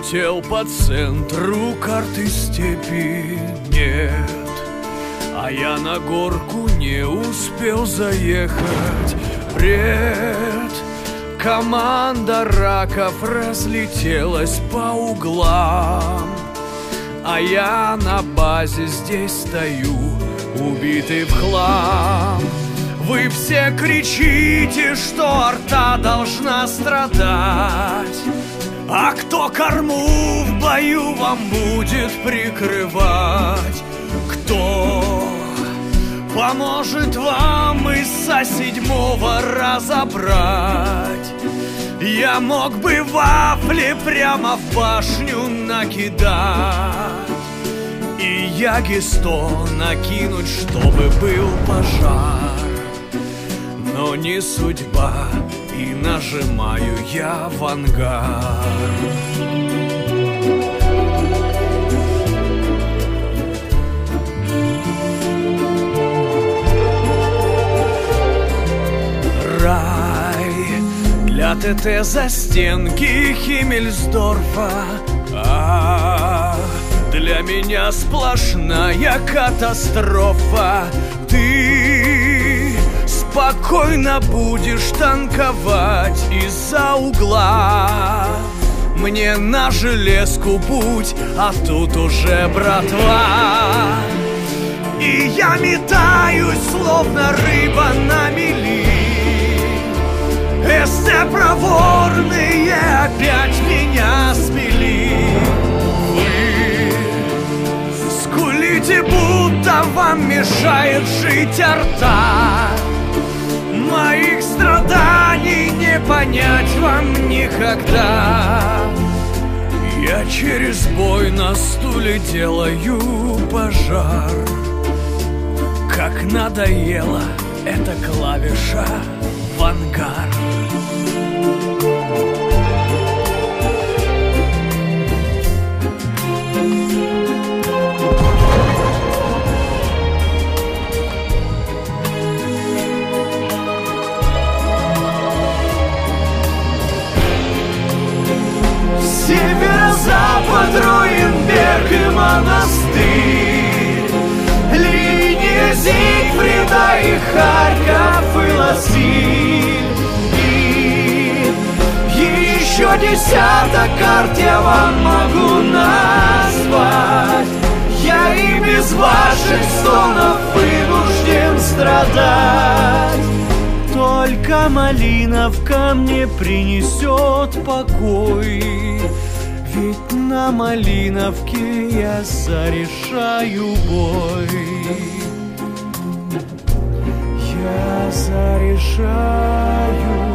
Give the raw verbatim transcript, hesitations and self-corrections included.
Летел по центру карты степи, нет, а я на горку не успел заехать. Бред, команда раков разлетелась по углам, а я на базе здесь стою, убитый в хлам. Вы все кричите, что арта должна страдать, а кто корму в бою вам будет прикрывать? Кто поможет вам из-за седьмого разобрать? Я мог бы вафли прямо в башню накидать и яги сто накинуть, чтобы был пожар. Но не судьба, и нажимаю я в ангар. Рай для ТТ застенки Химмельсдорфа, а для меня сплошная катастрофа. Ты спокойно будешь танковать из-за угла, мне на железку путь, а тут уже братва. И я метаюсь, словно рыба на мели. СТ проворные опять меня смели. Вы скулите, будто вам мешает жить арта. Моих страданий не понять вам никогда. Я через бой на стуле делаю пожар. Как надоела эта клавиша в ангар. Северо-запад, Руинберг и монастырь, линия Зигфрида и Харьков и Лосиль. И еще десяток карт я вам могу назвать. Я и без ваших стонов вынужден страдать. Только Малиновка мне принесет покой, ведь на Малиновке я зарешаю бой. Я зарешаю